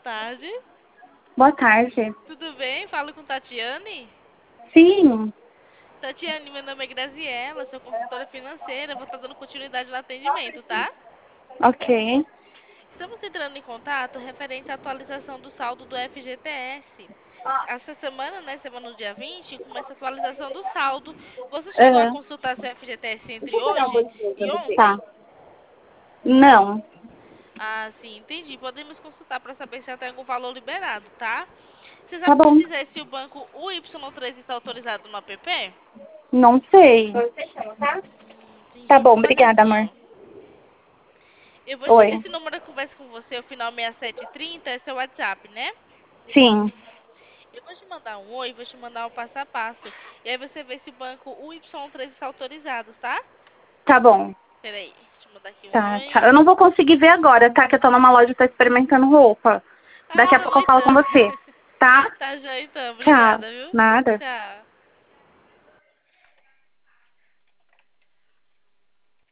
tarde. Boa tarde. Tudo bem? Falo com Tatiane. Sim. Tatiane, meu nome é Graziella, sou consultora financeira. Vou estar dando continuidade no atendimento, tá? Ok. Estamos entrando em contato referente à atualização do saldo do FGTS. Essa semana, né, semana do dia 20, começa a atualização do saldo. Você chegou a Aham. consultar seu FGTS entre hoje e Tá. ontem? Não. Ah, sim, entendi. Podemos consultar para saber se já tem algum valor liberado, tá? Você Tá sabe me bom. dizer se o banco UY13 está autorizado no app? Não sei. Entendi. Tá bom, Então faz obrigada, assim, amor. ó. Oi. Esse número que conversa com você, o final 6730, é seu WhatsApp, né? Sim. Eu vou te mandar um oi, vou te mandar um passo a passo. E aí você vê se o banco UY13 está autorizado, tá? Tá bom. Peraí, deixa eu mandar aqui um Tá, tchau. oi. Eu não vou conseguir ver agora, tá? Que eu tô numa loja e tô experimentando roupa. Ah, Daqui a tá pouco bom eu falo com então. você. Tá? Tá já então, Tchau. obrigada, viu? Nada. Tchau.